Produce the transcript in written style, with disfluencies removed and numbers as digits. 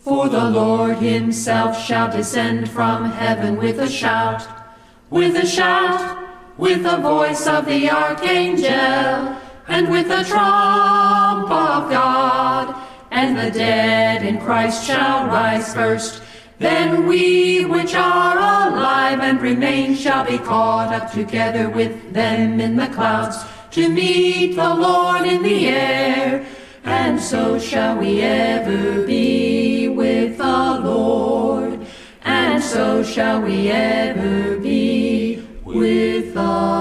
For the Lord himself shall descend from heaven with a shout, with a shout, with the voice of the archangel, and with the trump of God. And the dead in Christ shall rise first. Then we which are alive and remain shall be caught up together with them in the clouds to meet the Lord in the air. And so shall we ever be with the Lord. And so shall we ever be with the Lord.